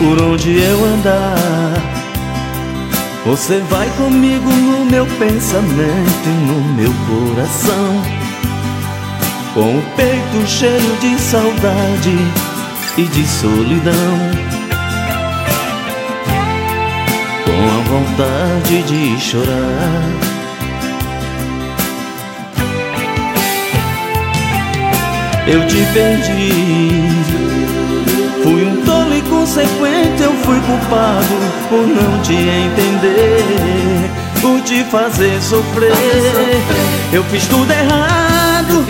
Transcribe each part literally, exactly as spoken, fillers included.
por onde eu andar. Você vai comigo no meu pensamento e no meu coração, com o peito cheio de saudade e de solidão, com a vontade de chorar. Eu te perdi, fui um tolo inconsequente, eu fui culpado por não te entender, por te fazer sofrer. Eu fiz tudo errado,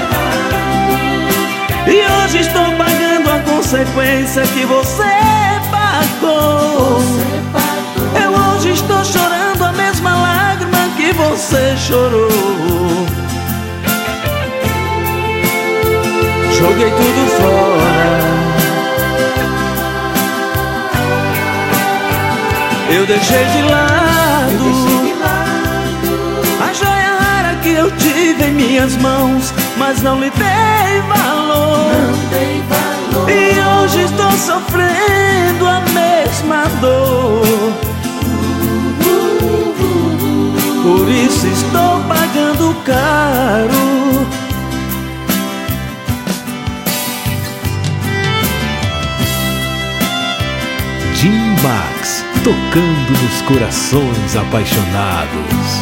e hoje estou pagando a consequência que você pagou. Eu hoje estou chorando a mesma lágrima que você chorou. Joguei tudo fora, eu deixei de lado a joia rara que eu tive em minhas mãos, mas não lhe dei valor. E hoje estou sofrendo a mesma dor. Por isso estou pagando caro. Jim Max, tocando nos corações apaixonados.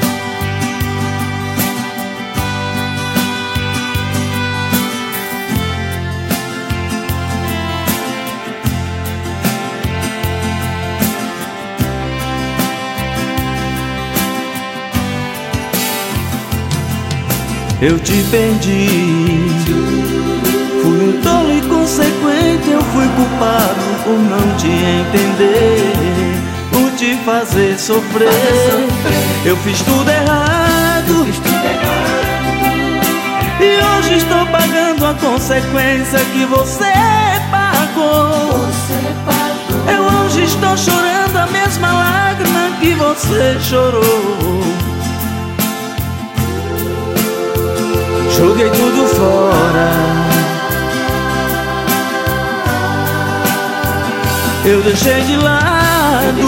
Eu te perdi, fui um tolo inconsequente, eu fui culpado por não te entender, por te fazer sofrer. Eu fiz tudo errado, e hoje estou pagando a consequência que você pagou. Eu hoje estou chorando a mesma lágrima que você chorou. Joguei tudo fora, eu deixei de lado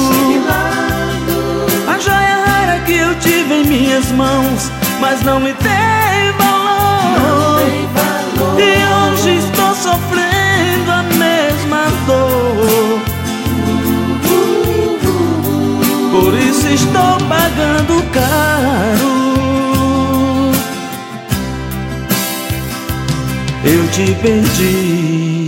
a joia rara que eu tive em minhas mãos, mas não me dei valor. E hoje estou sofrendo a mesma dor. Por isso estou pagando caro. Eu te perdi.